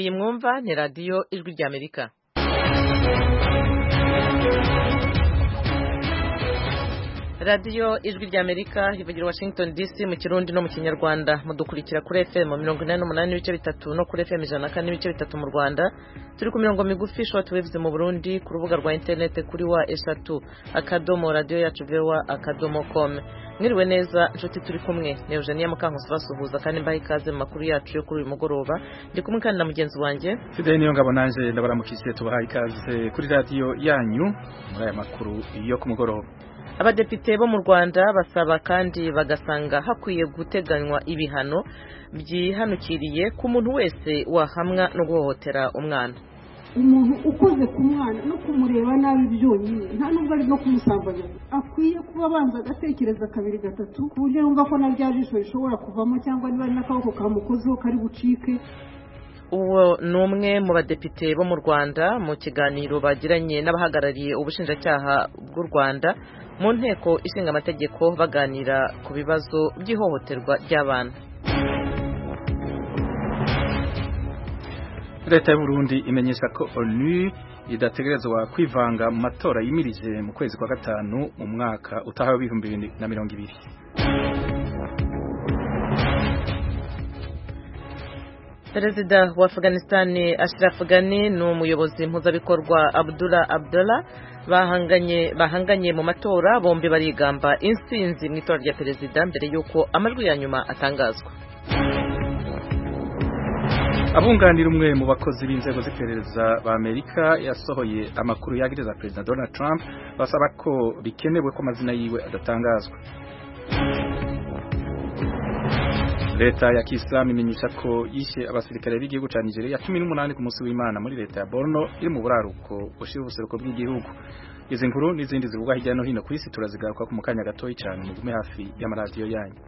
iyi mwumva ni radiyo ijwi ry'Amerika. radiyo ijwi ry'Amerika ivugira Washington DC mu Kirundi no mu Kinyarwanda. Mudukurikira kuri FM 88 n'ibice bitatu no kuri FM 104 n'ibice bitatu mu Rwanda. Turi ku mirongo migufi short waves mu Burundi, ku rubuga rwa internet kuri wa eshatu akadomo radio yacu voa.com. Mwiriwe neza nshuti, turi kumwe na Eugenia Mukankusi basuhuza kandi mbaye ikaze mu makuru yacu yo kuri uyu mugoroba. Ndi kumwe kandi na mugenzi wanjye Fidel niyo ngabo, nanje ndabaramukishije tubahaye ikaze kuri radio yanyu muri aya makuru yo ku mugoroba. Abadepite bo mu Rwanda basaba kandi bagasanga hakwiye guteganywa ibihano byihanukiriye ku muntu wese wahamwa no guhohotera umwana. Umuntu ukoze ku mwana no kumureba nabi byonyine nta nubwo ari no kumusambanya, akwiye kuba abanza agatekereza kabiri gatatu ku buryo yumva ko naryo jisho rishobora kuvamo, cyangwa niba ari n'akaboko kamukozeho kari bucike. Uwo ni umwe mu badepite bo mu Rwanda mu kiganiro bagiranye n'abahagarariye ubushinjacyaha bw'u Rwanda mu nteko ishinga amategeko baganira ku bibazo by'ihohoterwa ry'abana. Leta y'u Burundi imenyesha ko ONU idategerezwa kwivanga mu matora yimirije mu kwezi kwa gatanu mu mwaka utaha wa 2020. Perezida wa Afghanistan Ashraf Ghani n'umuyobozi mpuzabikorwa Abdullah bahanganye mu matora, bombi barigamba insinzi mu itora rya perezida mbere yuko amajwi ya nyuma atangazwa. Abunganira umwe mu bakozi b'inzego z'iperereza ba Amerika yasohoye amakuru yagiriza President Donald Trump basaba ko bikenewe ko amazina yiwe adatangazwa. Leta ya Kiislamu imenyesha ko yishe abasirikare b'igihugu ca Nigeria 18 ku munsi w'Imana muri leta ya Borno iri mu buraruko bushira ubuseruko bw'igihugu. Izi nkuru n'izindi zivuga hirya no hino ku isi turazigaruka ku mukanya gatoyi cyane, mugume hafi y'amaradiyo yanyu.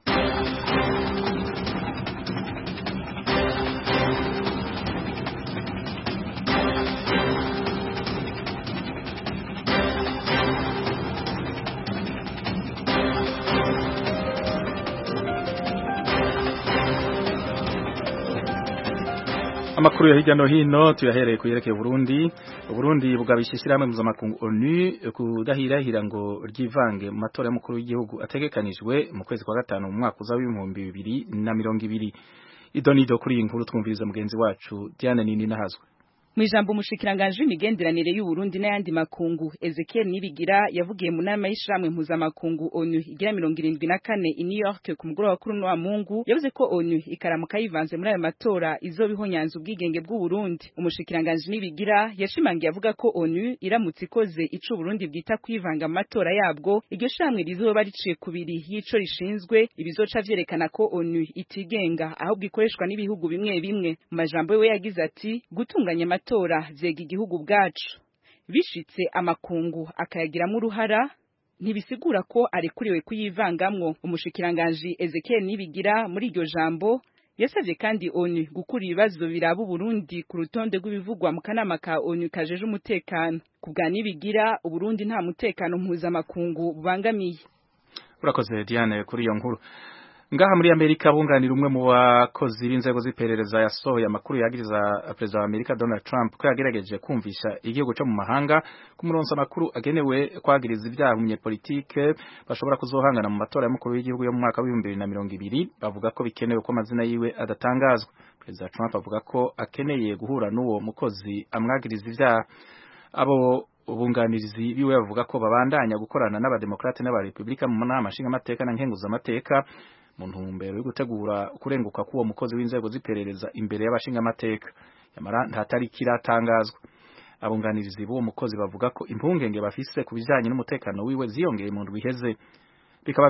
Amakuru ya hirya no hino tuyahereye kuyerekeye Burundi. Burundi bugabishishira mpuzamakungu ONU kudahirahira ngo ryivange mu matora y'umukuru w'igihugu ategekanijwe mu kwezi kwa gatanu mu mwaka uza w'2020. Idonido kuri iyi nkuru twumviriza mugenzi wacu Diane Nini nahazwe. Mwijambo umushikiranganje w'imigenderanire y'u Burundi n'ayandi makungu Ezekiel Nibigira yavugiye mu nama y'ishiramwe mpuzamakungu ONU igira 74 i New York ku mugoroba kuri no wa Mungu, yavuze ko ONU ikaramuka yivanze muri aya matora izobihonyanza ubwigenge bw'u Burundi. Umushikiranganje Nibigira yashimangiye avuga ko ONU iramutse ikoze ico Burundi bwita kwivanga mu matora yabwo, iryo shamwe rizoba riciye kubiri y'ico rishinzwe, ibizoca vyerekana ko ONU itigenga ahubwo ikoreshwa n'ibihugu bimwe bimwe. Mu majambo we yagize ati gutunganya matora vyega igihugu bwacu, bishitse amakungu akayagiramo uruhara ntibisigura ko arekuriwe kuyivangamwo. Umushikiranganje Ezekiel Nibigira muri iryo jambo yasavye kandi ONU gukura ibibazo biraba u Burundi ku rutonde rw'ibivugwa mu kanama ka ONU kajeje umutekano. Kubwa Nibigira u Burundi nta mutekano mpuzamakungu bubangamiye. Urakoze Diane kuri iyo nkuru. Ngaha muri Amerika bunganira umwe mu bakozi b'inzego z'iperereza yasohoye amakuru yagiriza President wa Amerika Donald Trump ko yagerageje kumvisha igihugu cyo mu mahanga ku murongo amakuru agenewe kwagiriza ibyaha mu politike bashobora kuzohangana mu matora y'umukuru w'igihugu yo mu mwaka wa 2020. Bavuga ko bikenewe ko amazina yiwe adatangazwa. President Trump avuga ko akeneye guhura n'uwo mukozi amwagiriza ibyaha. Abo ubunganirizi biwe bavuga ko babandanya gukorana n'abademokrate n'abarepublika mu nama nshinga amateka na nkenguza amateka mu ntumbero yo gutegura kurenguka k'uwo mukozi w'inzego z'iperereza imbere y'abashinga amateka. Yamara nta tariki iratangazwa. Abunganirizi b'uwo mukozi bavuga ko impungenge bafise ku bijanye n'umutekano wiwe ziyongeye mu ndwi iheze, bakaba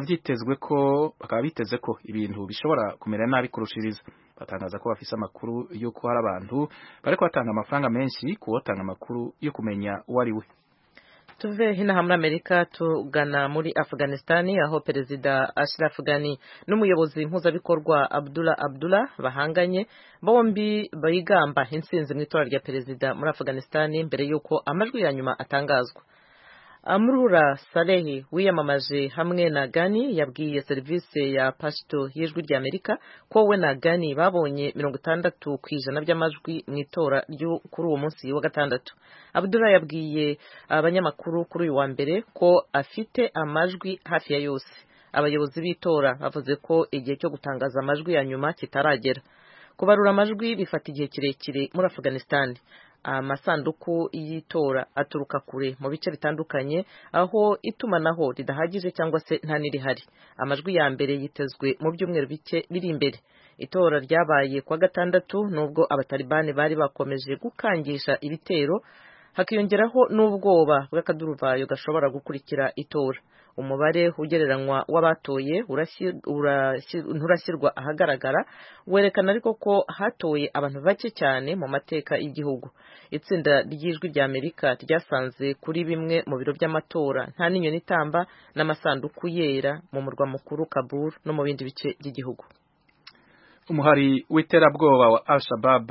biteze ko ibintu bishobora kumera nabi kurushiriza. Batangaza ko bafise amakuru yuko hari abantu bariko batanga amafaranga menshi kuwotanga amakuru yo kumenya uwo ari we. Tuve hina muri Amerika tugana muri Afghanistan, aho Perezida Ashraf Ghani n'umuyobozi mpuzabikorwa Abdullah bahanganye, bombi bayigamba insinzi mu itora rya perezida muri Afghanistan mbere yuko amajwi ya nyuma atangazwa. Amrura Salehi wiyamamaje hamwe na Ghani yabwiye serivisi ya Pashto y'ijwi rya Amerika ko we na Ghani babonye 60% by'amajwi mu itora ryo kuri uwo munsi wa gatandatu. Abdullah yabwiye abanyamakuru kuri uyu wa mbere ko afite amajwi hafi ya yose. Abayobozi b'itora bavuze ko igihe cyo gutangaza amajwi ya nyuma kitaragera. Kubarura amajwi bifata igihe kirekire muri Afghanistan. Amasanduku y'itora aturuka kure mu bice bitandukanye aho itumanaho ridahagije cyangwa se nta nirihari. Amajwi ya mbere yitezwe mu byumweru bike biri imbere. Itora ryabaye kwa gatandatu nubwo abatalibani bari bakomeje gukangisha ibitero, hakiyongeraho n'ubwoba bw'akaduruvayo gashobora gukurikira itora. Umubare ugereranywa w'abatoye nturashyirwa ahagaragara, werekana ariko ko hatoye abantu bake cyane mu mateka y'igihugu. Itsinda ry'ijwi rya Amerika ryasanze kuri bimwe mu biro by'amatora nta n'inyoni itamba n'amasanduku yera mu murwa mukuru Kabul no mu bindi bice by'igihugu. Umuhari w'iterabwoba wa Al-Shabaab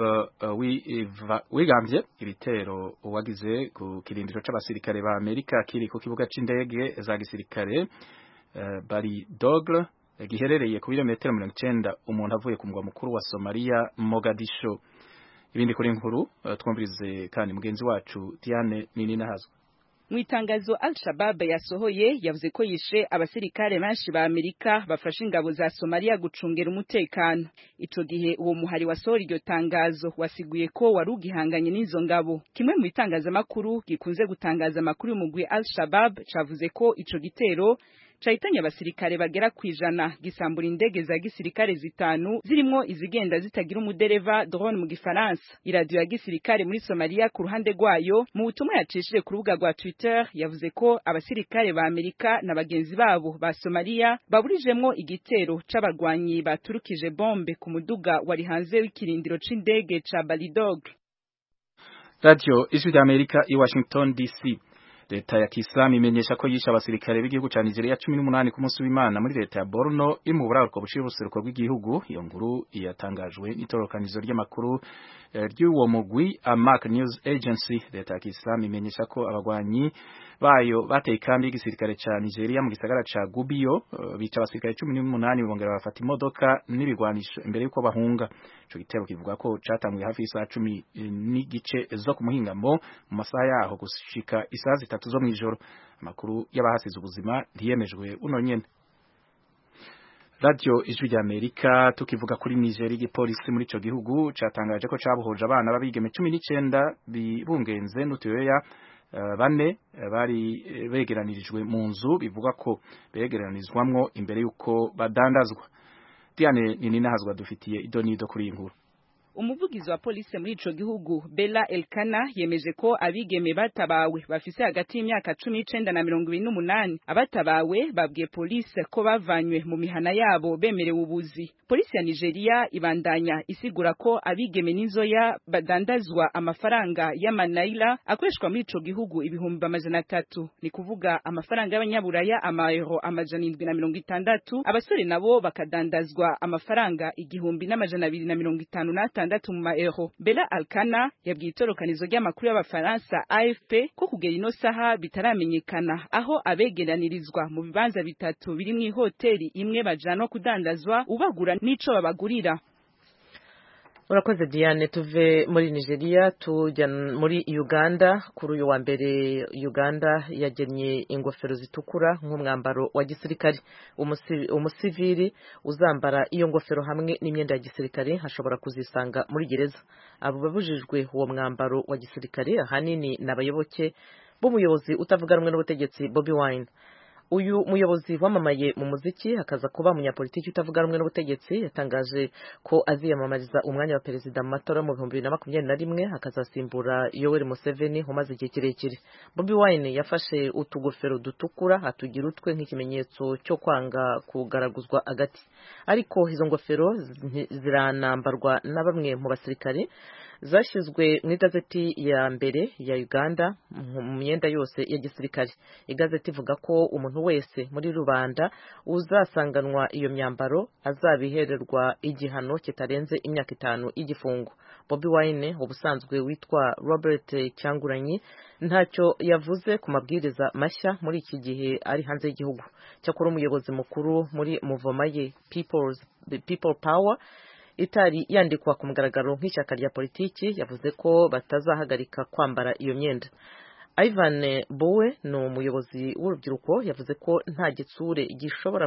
wigambye ibitero wagize ku kirindiro c'abasirikare ba Amerika kiri ku kibuga c'indege za gisirikare Bari Dogle giherereye ku birometero 90 umuntu avuye ku mugwa mukuru wa Somalia Mogadisho. Ibindi kuri nkuru twumvirize kandi mugenzi wacu Diane Nininahazo. Mu itangazo Al-Shabaab yasohoye yavuze ko yishe abasirikare benshi ba Amerika bafashe ingabo za Somalia gucungera umutekano. Ico gihe uwo muhari wasohora iryo tangazo wasiguye ko warugihanganye n'izo ngabo. Kimwe mu bitangazamakuru gikunze gutangaza amakuru y'umugwi Al-Shabaab cavuze ko ico gitero cahitanye abasirikare bagera kwijana gisambura indege za gisirikare zitanu zirimo izigenda zitagira umudereva drone mu gifaransa. Iradiyo ya gisirikare muri Somalia ku ruhande rwayo mu butumwa yacishije ku rubuga rwa Twitter yavuze ko abasirikare ba Amerika na bagenzi babo ba Somalia baburijemwo igitero c'abarwanyi baturukije bombe ku muduga wari hanze w'ikirindiro c'indege ca Balidog. Radio Ijwi rya Amerika i Washington DC. Leta ya Kiislamu imenyesha ko yisha abasirikare b'igihugu ca Nigeria 18 ku munsi w'Imana muri leta ya Borno mu buraruko bushira ubuseruko bw'igihugu. Iyo nkuru yatangajwe n'itorokanizo ry'amakuru ry'uwo mugwi Amaq News Agency. Leta ya Kiislamu imenyesha ko abagwanyi bayo bateye kambi y'igisirikare ca Nigeria mu gisagara ca Gubiyo bica abasirikare 18 bongera bafata imodoka n'ibigwanisho imbere yuko bahunga. Ico gitero kivuga ko catanguye hafi isaha 10 n'igice zo ku muhingamo mu masaha yaho gushika isaha 3 zo mwijoro. Amakuru y'abahasize ubuzima ntiyemejwe uno nyene. Radio Ijwi rya Amerika tukivuga kuri Nigeria, igipolisi muri ico gihugu catangaje ko cabuhoje abana babigeme 19 bibungenze n'utuyoya bane bari begeranirijwe mu nzu bivuga ko begeranizwamwo imbere yuko badandazwa. Diane Ninahazwa dufitiye idonido kuri inkuru. Umuvugizi wa polisi muri ico gihugu Bella Elkana yemeje ko abigeme batabawe bafise hagati y'imyaka 19 na 28. Abatabawe babwiye polisi ko bavanywe mu mihana yabo bemerewe ubuzi. Polisi ya Nigeria ibandanya isigura ko abigeme n'inzoya badandazwa amafaranga y'amanaila akoreshwa muri ico gihugu ibihumbi 300, ni kuvuga amafaranga y'abanyaburaya €760. Abasore nabo bakadandazwa amafaranga 1256 mu maero. Bella Alkana yabwiye itorokanizo ry'amakuru y'abafaransa AFP ko kugera ino saha bitaramenyekana aho abegeranirizwa mu bibanza bitatu biri mu hoteli imwe bajanwa kudandazwa ubagura n'ico babagurira. Urakoze Diane. Tuve muri Nigeria tujya muri Uganda. Kuri uyu wa mbere Uganda yagennye ingofero zitukura nk'umwambaro wa gisirikare. Umusivili uzambara iyo ngofero hamwe n'imyenda ya gisirikare hashobora kuzisanga muri gereza. Abo babujijwe uwo mwambaro wa gisirikare ahanini n'abayoboke b'umuyobozi utavuga rumwe n'ubutegetsi Bobi Wine. Uyu muyobozi wamamaye mu muziki hakaza kuba umunyapolitiki utavuga rumwe n'ubutegetsi yatangaje ko aziyamamariza umwanya wa perezida mu matora mu 2021 hakazasimbura Yoweri Museveni umaze igihe kirekire. Bobi Wine yafashe utugofero dutukura atugira utwe nk'ikimenyetso cyo kwanga kugaraguzwa agati, ariko izo ngofero ziranambarwa na bamwe mu basirikare zashyizwe mu igazeti ya mbere ya Uganda mu myenda yose ya gisirikare. Igazeti ivuga ko umuntu wese muri rubanda uzasanganwa iyo myambaro azabihererwa igihano kitarenze imyaka 5 y'igifungo. Bobi Wine ubusanzwe witwa Robert Kyangulanyi ntacyo yavuze ku mabwiriza mashya muri iki gihe ari hanze y'igihugu. Cyakora umuyobozi mukuru muri muvoma ye People Power itari yandikwa ku mugaragaro nk'ishyaka rya politiki yavuze ko batazahagarika kwambara iyo myenda. Ivan Bowe ni umuyobozi w'urubyiruko yavuze ko nta gitsure gishobora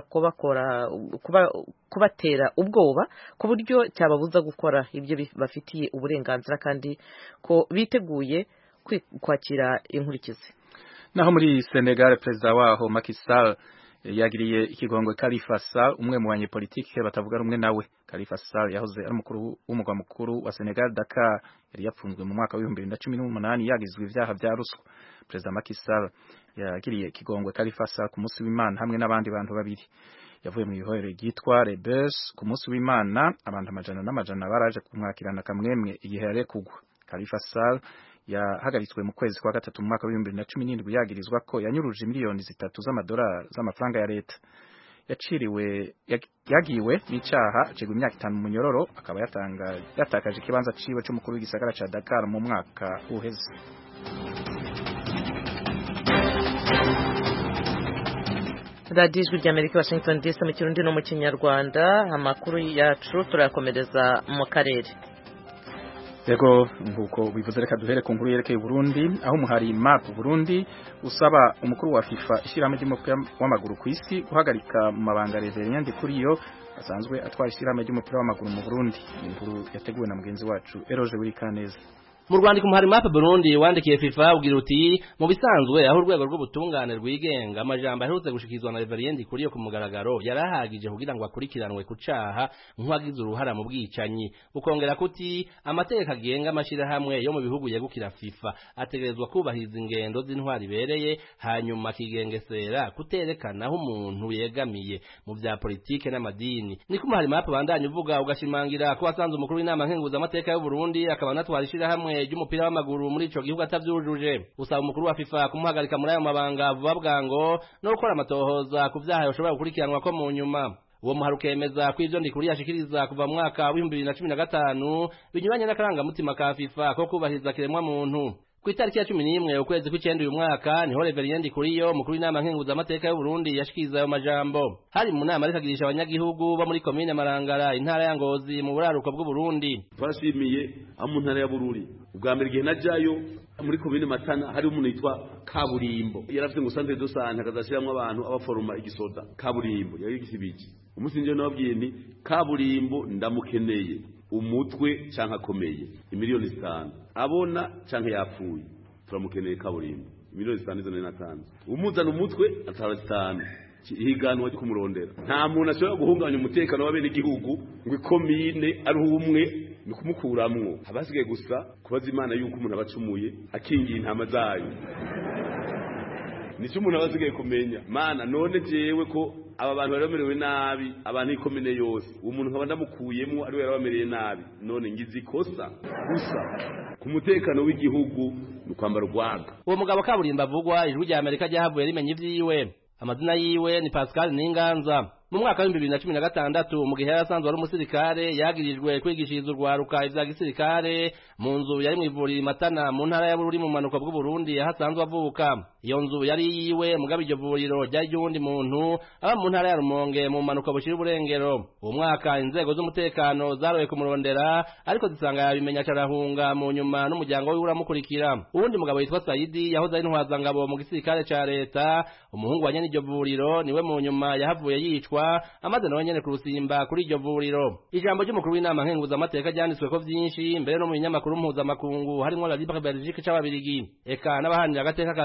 kubatera ubwoba ku buryo cyababuza gukora ibyo bafitiye uburenganzira kandi ko biteguye kwakira inkurikizi. Naho muri Senegal perezida waho Macky Sall yagiriye ikigongwe Khalifa Sall umwe mu banyepolitike batavuga rumwe nawe. Khalifa Sall yahoze ari umukuru w'umugwa mukuru wa Senegal Dakar, yari yapfunzwe mu mwaka wa 2018 yagizwe ivyaha vya ruswa. Perezida Macky Sall yagiriye ikigongwe Khalifa Sall ku munsi w'Imana hamwe n'abandi bantu babiri. Yavuye mu ihorero ryitwa Rebus ku munsi w'Imana, abantu amajana baraje kumwakirana kamwemwe igihe yari kugwa. Khalifa Sall yahagaritswe mu kwezi kwa gatatu mu mwaka wa 2017 yagirizwa ko yanyuruje miliyoni 3 z'amadolari z'amafaranga ya leta. Yagiwe n'icaha cegwa imyaka 5 mu nyororo, akaba yatakaje ikibanza ciwe cy'umukuru w'igisagara ca Dakar mu mwaka uheze. Radio Ijwi ry'Amerika Washington DC mu Kirundi no mu Kinyarwanda. Amakuru yacu turakomereza mu karere. Yego nkuko bivuze reka duhere ku nkuru yerekeye Burundi, aho umuhari MAP Burundi usaba umukuru wa FIFA ishyirahamwe ry'umupira w'amaguru ku isi guhagarika mu mabanga Reverien Ndikuriyo asanzwe atwara ishyirahamwe ry'umupira w'amaguru mu Burundi. Inkuru yateguwe na mugenzi wacu Eroje Wirikaneza. Mu Rwanda umuhari MAP Burundi wandikiye FIFA ugira uti mu bisanzwe aho urwego rw'ubutungane rwigenga amajambo aherutse gushikizwa na Reverien Ndikuriyo ku mugaragaro yarahagije kugira ngo akurikiranwe ku caha nk'uwagize uruhara mu bwicanyi. Ukongera kuti amategeko agenga amashirahamwe yo mu bihugu yegukira FIFA ategerezwa kubahiriza ingendo z'intwari ibereye, hanyuma kigengesera kuterekana aho umuntu yegamiye mu vya politike n'amadini. Niko umuhari MAP bandanye uvuga ugashimangira ko wasanze umukuru w'inama nkenguza amateka y'u Burundi akaba natwara ishirahamwe ry'umupira w'amaguru muri ico gihugu atavyujuje. Usaba umukuru wa FIFA kumuhagarika muri ayo mabanga vuba bwango no gukora amatohoza ku vyaha yoshobora gukurikiranwa ko mu nyuma. Uwo muhari ukemeza ko ivyo Ndikuriyo ashikiriza kuva mu mwaka wa 2015 binyuranye n'akarangamutima ka FIFA ko kubahiriza kiremwa muntu. Ku itariki ya 11 ukwezi kw'icenda uyu mwaka niho Reverien Ndikuriyo mukuru w'inama nkenguza amateka y'u Burundi yashikiriza ayo majambo. Hari mu nama arikagirisha abanyagihugu bo muri komine Marangara intara ya Ngozi mu buraruko bw'u Burundi. Twashimiye mu ntara ya Bururi ubwa mbere igihe najayo muri komine Matana hari umuntu yitwa Kaburimbo yaravye ngo sanze do sante akazashiramwe abantu abaforoma igisoda. Kaburimbo yari gisibiki umunsi nje nababwiye nti Kaburimbo ndamukeneye umutwe canka akomeye imiliyoni 5 abona canka yapfuye turamukeneye Kaburimbo imiliyoni 5 zo natanze umuzana umutwe atara 5 higanwa cyo kumurondera. Nta muntu ashobora guhungabanya umutekano w'abene igihugu ngo ikomine ari umwe ni kumukuramwo. Habasigaye gusa kubaza Imana yuko umuntu abacumuye akingiye intama zayo. Nico umuntu abasigaye kumenya Mana none jewe ko aba bantu baramerewe nabi abantu ikomine yose umuntu nkaba ndamukuyemo ari we yarabamereye nabi none ngize ikosa gusa ku mutekano w'igihugu nukwambara urwaga. Uwo mugabo Kaburimbo avugwa Ijwi ry'Amerika ryahavuye rimenye ivyiwe. Amazina yiwe ni Pascal Ninganza. Mu mwaka wa 2016 mu gihe yarasanzwe ari umusirikare yagirijwe kwigishiriza urwaruka ivya gisirikare mu nzu yari mw'ivuriro Matana mu ntara ya Bururi mu manuko bw'u Burundi yahasanzwe avuka. Iyo nzu yari yiwe mugabe iryo vuriro ryari ry'uwundi muntu aba mu ntara ya Rumonge mu manuko bushira uburengero. Uwo mwaka inzego z'umutekano zaroye kumurondera ariko zisanga yabimenya carahunga mu nyuma n'umuryango we uramukurikira. Uwundi mugabo yitwa Saidi yahoze ari ntwazangabo mu gisirikare ca leta, umuhungu wa nyene iryo vuriro niwe mu nyuma yahavuye yicwa amaze nawe nyene kurusimba kuri iryo vuriro. Ijambo ry'umukuru w'inama nkenguza amateka ryanditswe ko vyinshi mbere no mu binyamakuru mpuzamakungu harimo la Libre Belgique c'ababirigi eka n'abahanira agateka kazina muntu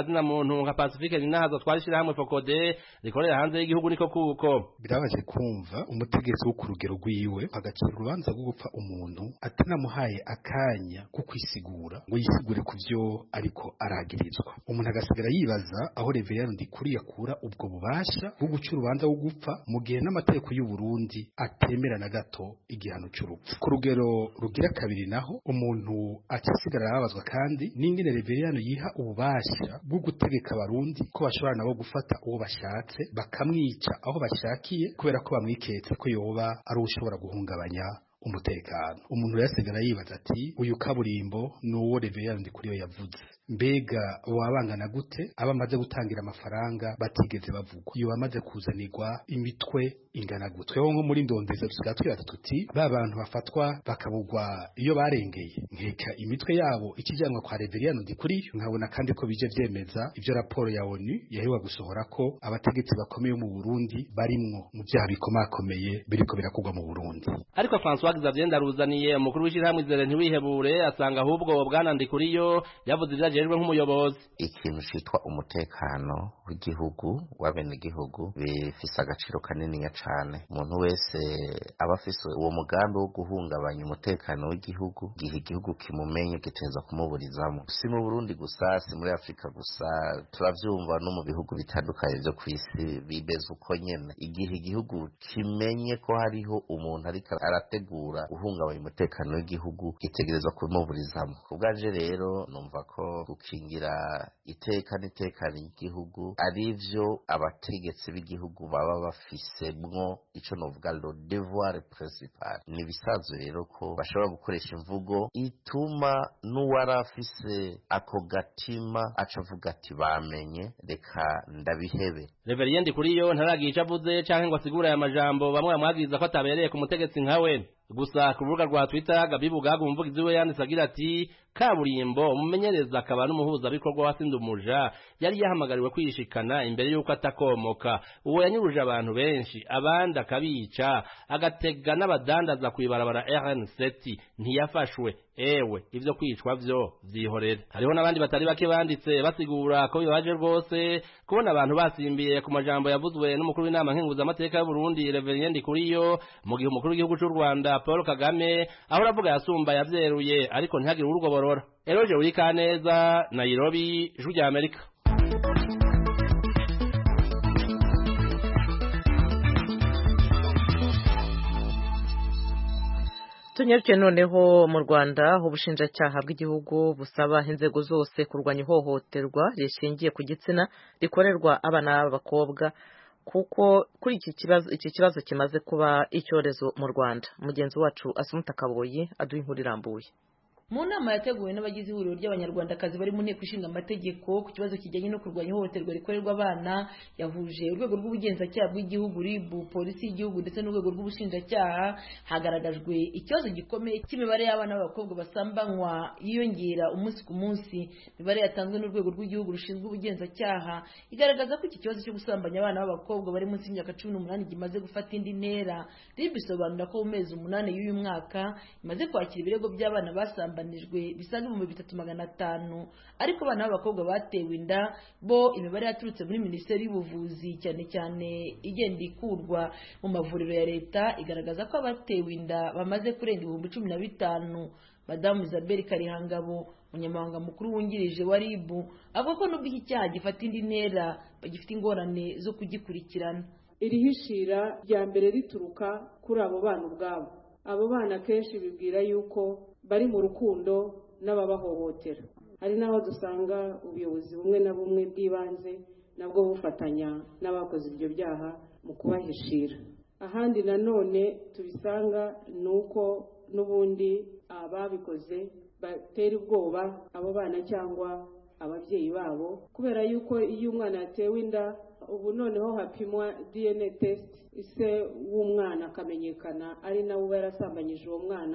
muntu nka Pacifique Ninahazo twarishira hamwe Fokode rikorera hanze y'igihugu niko kuko birabaje kumva umutegetsi wo ku rugero rwiwe agacira urubanza rwo gupfa umuntu atanamuhaye akanya ko kwisigura ngo yisigure ku byo ariko aragirizwa. Umuntu agasigara yibaza aho Reverend Ndikuri yakura ubwo bubasha bwo guca urubanza rwo gupfa mu gihe n'amategeko y'u Burundi atemera na gato igihano cy'urupfu. Ku rugero rugira kabiri naho umuntu acasigara arabazwa kandi n'ingene Reverend yiha ububasha bwo gutegeka abarundi ko bashobora nabo gufata uwo bashatse bakamwica aho bashakiye kubera ko bamwiketse ko yoba ari ushobora guhungabanya umutekano. Umuntu yasigara yibaza ati uyu kaburimbo nuwo Reverend Ndikuriyo yavuze, mbega wabangana gute abamaze gutangira amafaranga batigeze bavugwa, iyo bamaze kuzanirwa imitwe ingana gutwe. Nko muri ndondeza dusigaye twibaza tuti ba bantu bafatwa bakabugwa iyo barengeye nkeka imitwe yabo ikijanwa kwa Reverend Ndikuriyo. Nkabona kandi ko bije vyemeza ivyo raporo ya ONU yahewa gusohora ko abategetsi bakomeye mu Burundi barimwo mu byaha bikomakomeye biriko birakugwa mu Burundi. Ariko François Xavier Ndaruzaniye umukuru w'ishirahamwe Izere ntiwihebure asanga ahubwo Bwana Ndikuriyo yavuze ivyajejwe nk'umuyobozi. Ikintu citwa umutekano w'igihugu w'abene igihugu bifise agaciro kanini cyane. Umuntu wese aba afise uwo mugambi wo guhungabanya umutekano w'igihugu gihe igihugu kimumenye giteza kumuburizamo. Si mu Burundi gusa, si muri Afrika gusa, turavyumva no mu bihugu bitandukanye byo kwisi bibeze uko nyene. Igihe igihugu kimenye ko hariho umuntu ariko arategura guhungabanya umutekano w'igihugu gitegerezwa kumuburizamo. Kubwaje rero numva ko gukingira iteka n'itekano ry'igihugu arivyo abategetsi b'igihugu baba bafisemwo ico novuga le devoir principal. Ni bisanzwe rero ko bashobora gukoresha imvugo ituma n'uwarafise ako gatima acavuga ati bamenye reka ndabihebe. Reverend Ndikuriyo ntaragica avuze canke ngo asigura aya majambo bamwe bamwagiriza ko atabereye ku mutegetsi nkawe. Gusa ku rubuga rwa Twitter Gabibu Gaga umuvugizi we yanditse agira ati kaburimbo umumenyereza akaba n'umuhuza bikorwa wasindumuja yari yahamagariwe kwishikana imbere yuko atakomoka. Uwo yanyuruje abantu benshi abandi akabica agatega n'abadandaza kwibarabara RN7 ntiyafashwe. Ewe ivyo kwicwa vyo vyihorera. Hariho n'abandi batari bake banditse basigura ko bibaje rwose kubona abantu basimbiye ku majambo yavuzwe n'umukuru w'inama nkenguza amateka y'u Burundi Reverend Ndikuriyo mu gihe umukuru w'igihugu cy'u Rwanda Paul Kagame aho ravuga yasumba yavyeruye ariko ntihagire urugoborora. Eroje Urikaneza, Nairobi, Ijwi rya Amerika. Tunyarukiye noneho mu Rwanda aho ubushinjacyaha bw'igihugu busaba inzego zose kurwanya ihohoterwa rishingiye ku gitsina rikorerwa abana b'abakobwa kuko kuri iki kibazo kimaze kuba icyorezo mu Rwanda. Mugenzi wacu Asumuta Kaboyi aduha inkuru irambuye. Mu nama yateguwe n'abagize ihuriro ry'abanyarwandakazi bari mu nteko ishinga amategeko ku kibazo kijyanye no kurwanya ihohoterwa rikorerwa abana yahuje urwego rw'ubugenzacyaha bw'igihugu RIB, polisi y'igihugu ndetse n'urwego rw'ubushinjacyaha. Hagaragajwe ikibazo gikomeye cy'imibare y'abana b'abakobwa basambanywa yiyongera umunsi ku munsi. Imibare yatanzwe n'urwego rw'igihugu rushinzwe ubugenzacyaha igaragaza ko iki kibazo cyo gusambanya abana b'abakobwa bari munsi y'imyaka 18 kimaze gufata indi ntera. RIB isobanura ko mu mezi 8 y'uyu mwaka imaze kwakira ibirego by'abana basambanywa bisaga 3500, ariko abana b'abakobwa batewe inda bo imibare yaturutse muri Minisiteri y'Ubuvuzi cyane cyane igenda ikurwa mu mavuriro ya leta igaragaza ko abatewe inda bamaze kurenga 15,000. Madamu Isabelle Karihangabo umunyamabanga mukuru wungirije wa RIB avuga ko nubwo iki cyaha gifata indi ntera bagifite ingorane zo kugikurikirana. Iri hishira rya mbere rituruka kuri abo bana ubwabo. Abo bana kenshi bibwira yuko bari mu rukundo n'ababahohotera. Hari naho dusanga ubuyobozi bumwe na bumwe bw'ibanze nabwo bufatanya n'abakoze ibyo byaha mu kubahishira. Ahandi nanone tubisanga nuko n'ubundi ababikoze batera ubwoba abo bana cyangwa ababyeyi babo, kubera yuko iyo umwana yatewe inda ubu noneho hapimwa DNA test ise w'umwana akamenyekana ari nawe yarasambanyije uwo mwana.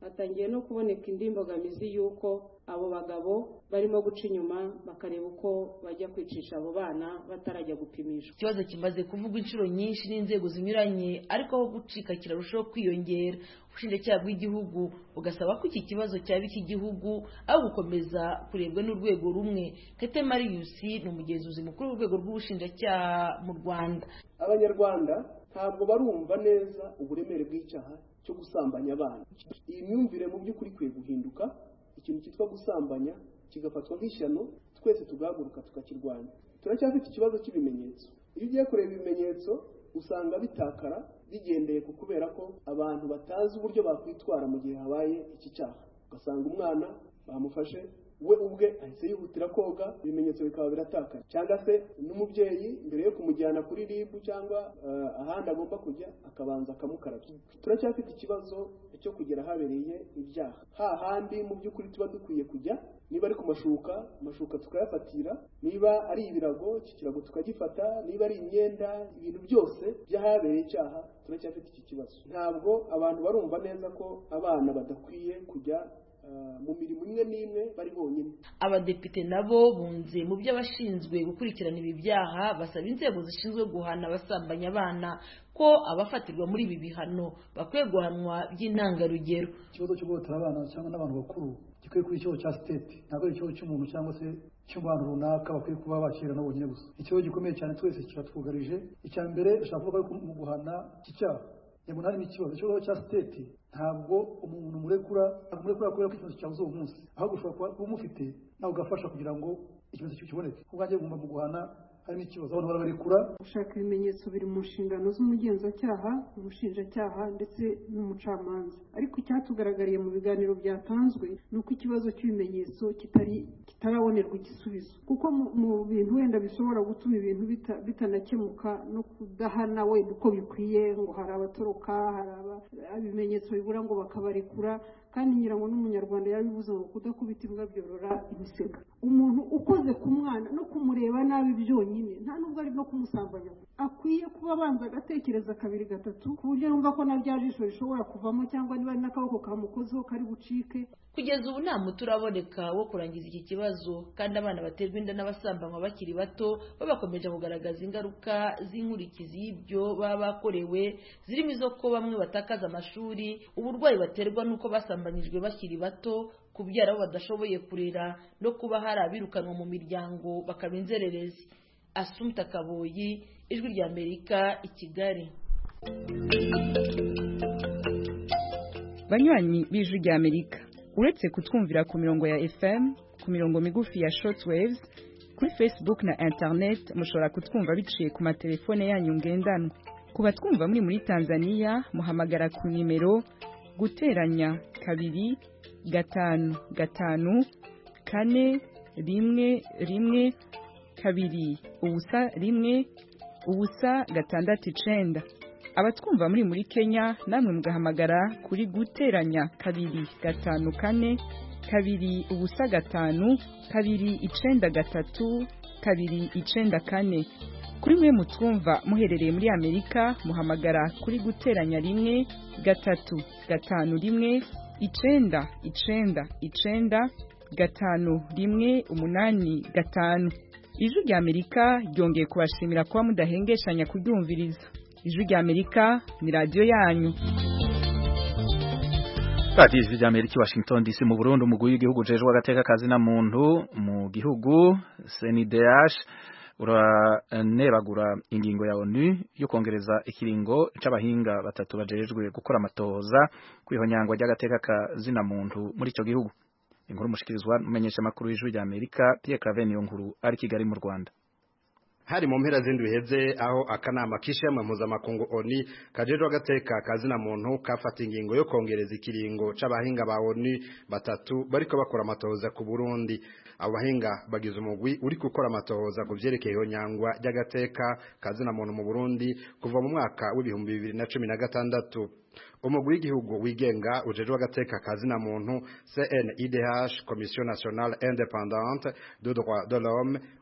hatangiye no kuboneka indi mbogamizi y'uko abo bagabo barimo guca inyuma bakareba uko bajya kwicisha abo bana batarajya gupimishwa. Ikibazo kimaze kuvugwa inshuro nyinshi n'inzego zinyuranye, ariko aho gucika kirarushaho kwiyongera. Ubushinjacyaha bw'igihugu bugasaba ko iki kibazo cyaba icy'igihugu aho gukomeza kurebwa n'urwego rumwe. Kate Marius ni umugenzuzi mukuru w'urwego rw'ubushinjacyaha mu Rwanda. Abanyarwanda ntabwo barumva neza uburemere bw'icyaha cyo gusambanya abana. Iyi myumvire mu by'ukuri kwiye guhinduka, ikintu cyitwa gusambanya kigafatwa nk'ishyano, twese tugahaguruka tukakirwanya. Turacyafite ikibazo cy'ibimenyetso. Iyo ugiye kureba ibimenyetso usanga bitakara bigendeye ku kubera ko abantu batazi uburyo bakwitwara mu gihe habaye iki cyaha. Ugasanga umwana bamufashe we ubwe ahise yihutira koga, ibimenyetso bikaba biratakara, cyangwa se n'umubyeyi mbere yo kumujyana kuri RIB cyangwa ahandi agomba kujya akabanza akamukarabya. Turacyafite ikibazo cyo kugera habereye ibyaha, hahandi mu by'ukuri tuba dukwiye kujya, niba ari ku mashuka tukayafatira, niba ari ibirago iki kirago tukagifata, niba ari imyenda, ibintu byose by'ahabereye icyaha turacyafite iki kibazo. Ntabwo abantu barumva neza ko abana badakwiye kujya mu mirimo imwe n'imwe bari bonyine. Abadepite nabo bunze mu byo abashinzwe gukurikirana ibi byaha basaba inzego zishinzwe guhana abasambanya abana ko abafatirwa muri ibi bihano bakwiye guhanwa by'intangarugero. Ikibazo cyo guhotera abana cyangwa n'abantu bakuru gikwiye kuba ikibazo cya state, ntabwo ari ikibazo cy'umuntu cyangwa se cy'abantu runaka bakwiye kuba bakira nabo nyine gusa. Ikibazo gikomeye cyane twese kiratwugarije. Icya mbere ushaka kuvuga ko mu guhana iki cyaha yego nari ikibazo cya state, ntabwo umuntu murekura kubera ko ikibazo cyabuze uwo munsi, aho gushobora kuba umufite nawe ugafasha kugira ngo ikibazo kiboneke. Ubwanjye ngomba mu guhana harimo ikibazo, abantu barabarekura. Gushaka ibimenyetso biri mu nshingano z'umugenzacyaha, umushinjacyaha ndetse n'umucamanza, ariko icyatugaragariye mu biganiro byatanzwe ni uko ikibazo cy'ibimenyetso kitarabonerwa igisubizo, kuko mu bintu wenda bishobora gutuma ibintu bitanakemuka no kudahana wenda uko bikwiye, ngo hari abatoroka, hari ibimenyetso bibura ngo bakabarekura, kandi ngira ngo n'umunyarwanda yabivuze ngo kudakubita imbwa byorora imisega. Umuntu ukoze ku mwana no kumureba nabi byonyine nta nubwo ari no kumusambanya, akwiye kuba abanza agatekereza kabiri gatatu ku buryo numva ko na rya jisho rishobora kuvamo, cyangwa niba ari n'akaboko kamukozeho kari bucike. Kugeza ubu nta muti uraboneka wo kurangiza iki kibazo, kandi abana baterwa inda n'abasambanywa bakiri bato bakomeje kugaragaza ingaruka z'inkurikizi y'ibyo baba bakorewe, zirimo izo ko bamwe batakaza amashuri, uburwayi baterwa n'uko basambanyijwe bakiri bato, kubyara abo badashoboye kurera, no kuba hari abirukanwa mu miryango bakaba inzererezi. Assumpta Kaboyi, Ijwi ry'Amerika, i Kigali. Banywanyi b'Ijwi ry'Amerika, uretse kutwumvira ku mirongo ya FM, ku mirongo migufi ya shortwaves, kuri Facebook na internet mushobora kutwumva biciye ku matelefone yanyu ngendanwa. Ku batwumva muri Tanzania muhamagara ku nimero guteranya 2 5 5 4 1 1 2 ubusa 1 ubusa 6 abatwumva muri Kenya namwe mugahamagara kuri guteranya 2 5 4 2 ubusa 5 2 9 3 2 9 4. Kuri mwe mutwumva muherereye muri Amerika muhamagara kuri guteranya 1 3 5 1 9 9 9 5 1 8 5. Ijwi ry'Amerika ryongeye kubashimira kuba mudahengeshanya kuryumviriza. Ijwi ry'Amerika ni radio yanyu. Radio Ijwi ry'Amerika Washington DC. Mu Burundi umugwi w'igihugu jejwe agateka kazi na muntu mu gihugu CNDH uranebagura ingingo ya ONU yo kongereza ikiringo c'abahinga batatu bajejwe gukora amatohoza kwihonyangwa ry'agateka kazi na muntu muri ico gihugu. Inkuru mushikirizwa umenyesha makuru y'Ijwi ry'Amerika Pierre Claver niyo nkuru ari Kigali mu Rwanda. Hari mu mpera z'indwi heze aho akanama k'ishema mpuzamakungu ONU kajejwe agateka kazi na muntu kafata ingingo yo kongereza ikiringo c'abahinga ba ONU batatu bariko bakora amatohoza ku Burundi. Abo bahinga bagize umugwi uri gukora amatohoza ku vyerekeye ihonyangwa ry'agateka kazi na muntu mu Burundi kuva mu mwaka w'2016. Umugwi w'igihugu wigenga ujejwe agateka kazi na muntu CNIDH, Commission Nationale Indépendante de Droits de l'Homme,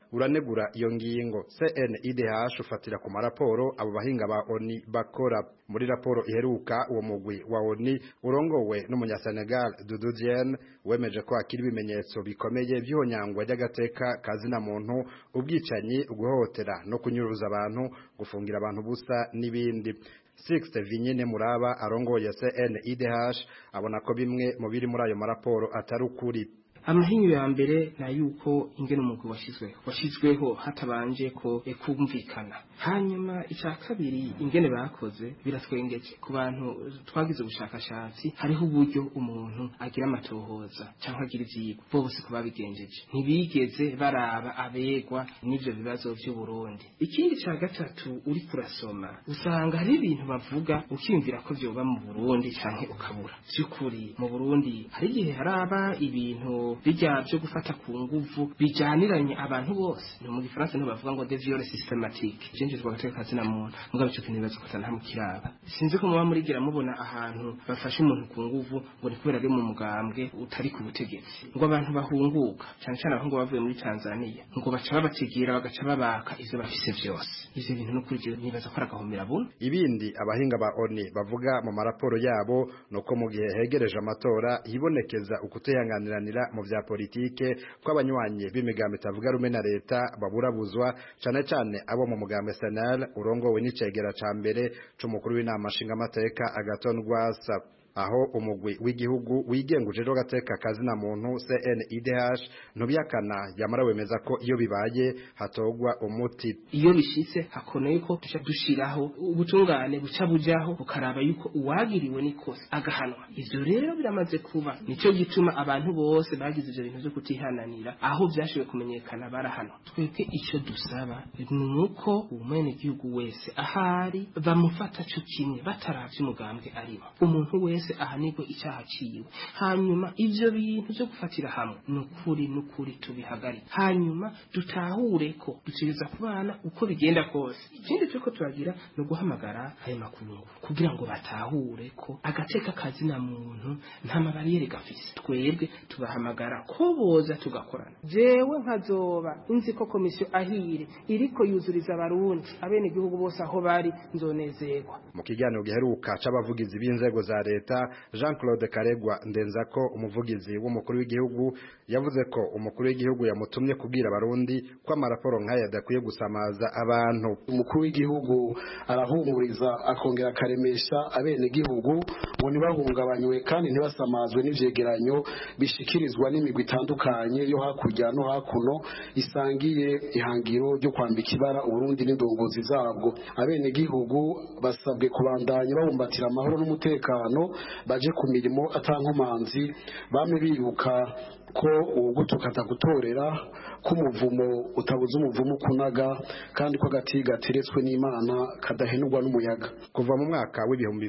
uranegura iyo ngingo. CNIDH ufatira ku maraporo abo bahinga ba ONU bakora. Muri raporo iheruka uwo mugwi wa ONU urongowe n'umunyasenegal Doudou Diène wemeje ko akiri ibimenyetso bikomeye by'ihonyangwa ry'agateka kazina muntu, ubwicanyi, guhohotera no kunyuruza abantu, gufungira abantu busa n'ibindi. Sixte Vinyine Muraba arongoye CNIDH abona ko bimwe mu biri muri ayo maraporo atari ukuri. Amahinyu ya mbere na yuko ingene umugwi washizweho hatabanje ko kumvikana. Hanyuma icya kabiri ingene bakoze biratwengeje ku bantu twagize ubushakashatsi. Hariho uburyo umuntu agira amatohoza cyangwa agira ivyigwa bose ko babigenjeje, ntibigeze baraba abegwa n'ivyo bibazo by'u Burundi. Ikindi cya gatatu uri kurasoma usanga hari ibintu bavuga ukiyumvira ko byoba mu Burundi canke ukabura. Byukuri mu Burundi hari igihe haraba ibintu bijya byo gufata ku nguvu bijaniranye abantu bose. Ni mu Gifaransa no bavuga ngo de violence systématique. Jenje twagateka kazina muntu mugabe cyo kinibazo ko nta mukiraba. Sinzi ko muba murigira mubona ahantu bafashe umuntu ku nguvu ngo ni kubera ari mu mugambwe utari ku butegetsi, ngo abantu bahunguka cyane cyane aho ngo bavuye muri Tanzania ngo baca babategera bagaca babaka ivyo bafise byose. Ivyo bintu no kurigera nibaza ko aragahomera bune. Ibindi abahinga ba ONU bavuga mu maraporo yabo nuko mu gihe hegereje amatora hibonekeza ukuteyanganiranira mu vya politike kw'abanywanyi b'imigambi itavuga rumwe na leta baburabuzwa cyane cyane abo mu mugambi SNL urongowe n'icegera ca mbere c'umukuru w'inama nshingamateka Agathon Rwasa. Aho umugwi w'igihugu wigenguje rero gateka kazina muntu CNIDH ntubyakana yamara wemeza ko iyo bibaye hatogwa umuti. Iyo bishitse hakoneye ko dushiraho ubutungane buca bujaho bukaraba yuko uwagiriwe n'ikosa agahanwa. Ivyo rero biramaze kuba nico gituma abantu bose bagize ivyo bintu byo kutihananira aho byashoboye kumenyekana barahanwa. Twebwe ico dusaba nuko umwene gihugu wese ahari bamufata cyo kimwe bataravye umugambwe ariho. Umuntu wese ahanirwe icyaha ciwe, hanyuma ivyo bintu byo gufatira hamwe nukuri tubihagarika, hanyuma dutahure ko dutegeza kubana uko bigenda kose. Ikindi cyo turagira no guhamagara ayo makuru kugira ngo batahure ko agateka kazina muntu nta mabariyeri gafise. Twebwe tubahamagara ko boza tugakorana. Jewe nkazoba inzi ko komisiyo ahire iriko yuzuriza abarundi abene gihugu bose aho bari nzonezerwa. Mu kiganiro giheruka c'abavugizi b'inzego za leta Jean-Claude Karegwa Ndenzako umuvugizi w'umukuru w'igihugu yavuze ko umukuru w'igihugu yamutumye kubwira abarundi ko amaraporo nk'aya adakwiye gusamaza abantu. Umukuru w'igihugu arahumuriza akongera akaremesha abene gihugu ngo ntibahungabanywe kandi ntibasamazwe n'ivyegeranyo bishikirizwa n'imigwi itandukanye yo hakurya no hakuno isangiye ihangiro ryo kwambika ibara Uburundi n'indongozi zabwo. Abene gihugu basabwe kubandanya babumbatira amahoro n'umutekano, baje ku mirimo atankomanzi, bamwe bibuka ko ugutuka atagutorera k'umuvumo utabuze umuvumo kunaga kandi ko agati gateretswe n'Imana kadahenurwa n'umuyaga. Kuva mu mwaka w'ibihumbi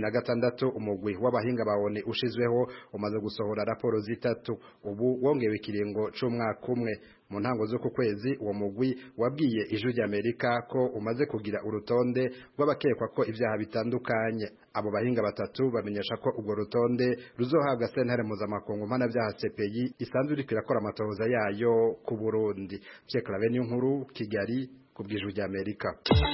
2016 umugwi w'abahinga bawone ushizweho umaze gusohora raporo zitatu. Ubu wongewe ikiringo c'umwaka umwe. Mu ntango zo ku kwezi uwo mugwi wabwiye Ijwi ry'Amerika ko umaze kugira urutonde rw'abakekwa ko ivyaha bitandukanye. Abo bahinga batatu bamenyesha ko ubwo rutonde ruzohabwa sentare mpuzamakungu mpanavyaha CPI isanzwe iriko irakora amatohoza yayo ku Burundi. Pierre Claver Niyonkuru, Kigali, ku bw'Ijwi ry'Amerika.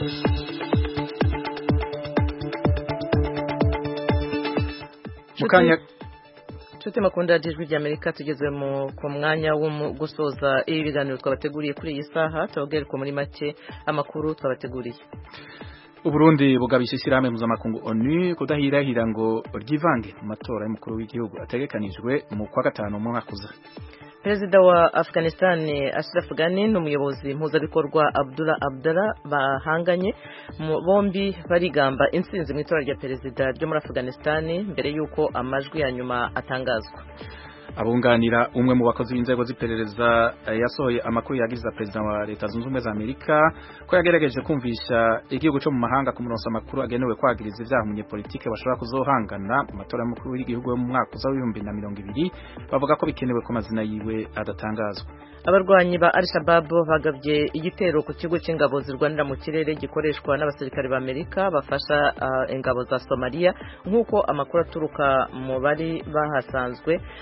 Nshuti makunda y'Ijwi ry'Amerika tugeze ku mwanya wo gusoza ibiganiro twabateguriye kuri iyi saha. Tubabwire ko muri make amakuru twabateguriye. Uburundi bugabisha ishyirahamwe mpuzamakungu ONU kudahirahira ngo ryivange mu matora y'umukuru w'igihugu ategekanijwe mu kwa gatanu mu mwaka uza. Perezida wa Afghanistan Ashraf Ghani n'umuyobozi mpuzabikorwa Abdullah bahanganye bombi barigamba intsinzi mu itora rya perezida ryo muri Afghanistan mbere yuko amajwi ya nyuma atangazwa. Abunganira umwe mu bakozi b'inzego z'iperereza yasohoye amakuru yagize perezida wa Leta Zunze Ubumwe za Amerika ko yagerageje kumvisha igihugu cyo mu mahanga ku murongo amakuru agenewe kwagiriza ivyaha mu politike bashobora kuzohangana mu matora y'umukuru w'igihugu mu mwaka uza w'2020 bavuga ko bikenewe ko amazina yiwe adatangazwa. Abarwanyi ba Al-Shabaab bagavye igitero ku kigo c'ingabo zirwanira mu kirere gikoreshwa n'abasirikare ba Amerika bafasha ingabo za Somalia nk'uko amakuru aturuka mu bari bahasanzwe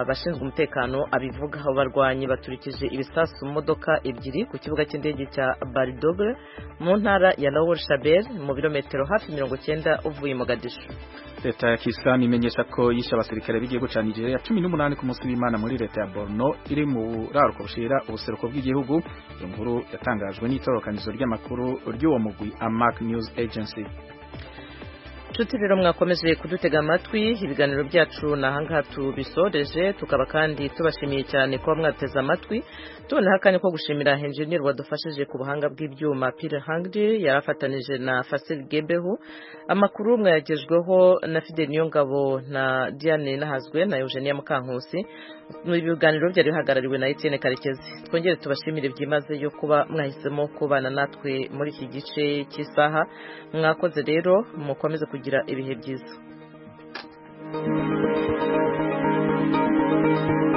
abashinzwe umutekano abivuga. Abo barwanyi baturikije ibisasu mu modoka ebyiri ku kibuga cy'indege cya Baridogle mu ntara ya Lower Shabelle mu birometero hafi 90 uvuye Mogadishu. Leta ya Kisilamu imenyesha ko yishe abasirikare b'igihugu ca Nigeria 18 ku munsi w'Imana muri leta ya Borno iri mu raruko bushira ubuseruko bw'igihugu. Iyo nkuru yatangajwe n'itorokanizo ry'amakuru ry'uwo mugwi Amaq News Agency. Nshuti rero mwakomeje kudutega amatwi, ibiganiro byacu nahangaha tubisoreje, tukaba kandi tubashimiye cyane kuba mwateze amatwi. Tubona hakanye ko gushimira engineer wadufashije ku buhanga bw'ibyuma Peter Hangdi yarafatanije na Fasil Gebehu. Amakuru mwayagejweho na Fidel Niyongabo na Diane Nahazwe na Eugenia Mukankusi. Mu biganiro byari bihagarariwe na Etienne Karekezi. Twongere tubashimire byimaze yo kuba mwahisemo kubana natwe muri iki gice cy'isaha. Mwakoze rero, mukomeze kugira ibihe byiza.